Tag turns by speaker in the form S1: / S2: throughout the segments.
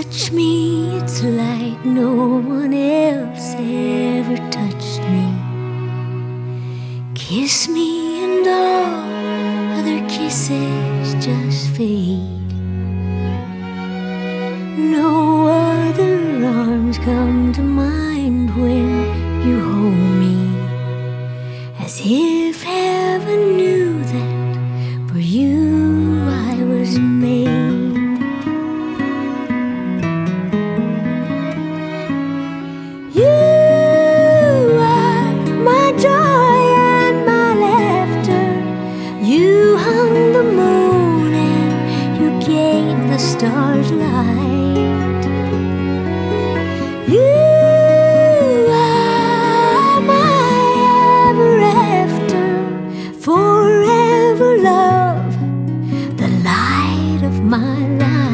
S1: touch me, it's like no one else ever touched me. Kiss me and all other kisses just fade. No other arms come to mind when you hold me, as if heaven knew that for you I was made. You are my joy and my laughter. You hung the moon and you gave the stars light. You are my ever after, forever love, the light of my life.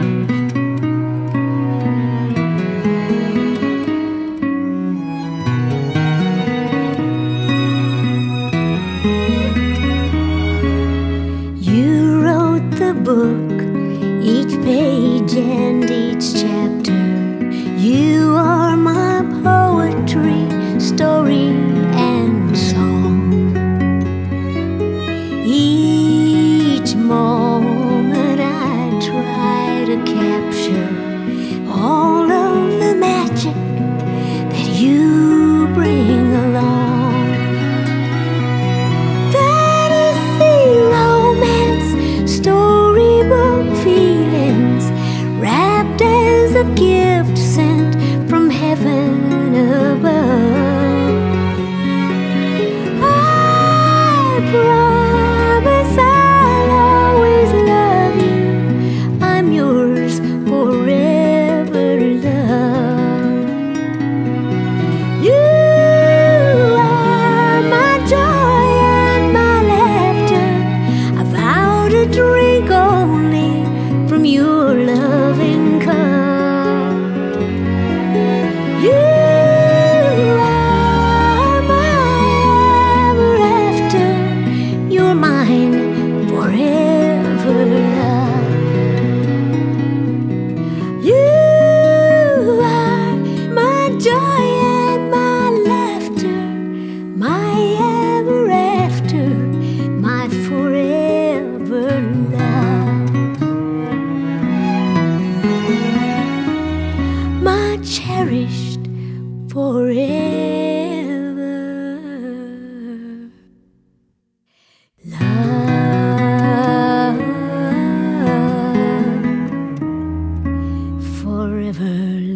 S1: You wrote the book, each page and each chapter. You are my poetry, story and song. Each moment I try to capture all of the magic that you bring along. Fantasy, romance, storybook feelings, wrapped as a gift sent from heaven above. I promise I'll always love you. I'm yours forever, love. You are my joy and my laughter. I vow to drink only from your loving cup. You are my ever after. You're mine forever, love. You are my joy and my laughter, my ever after, my forever love, my cherished forever love, forever